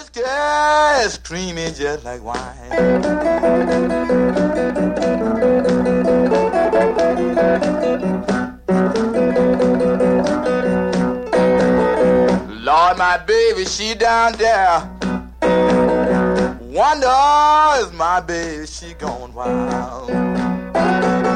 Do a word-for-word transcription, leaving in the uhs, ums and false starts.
whiskey is creamy just like wine. Lord, my baby, she down there. Wonder is my baby, she gone wild.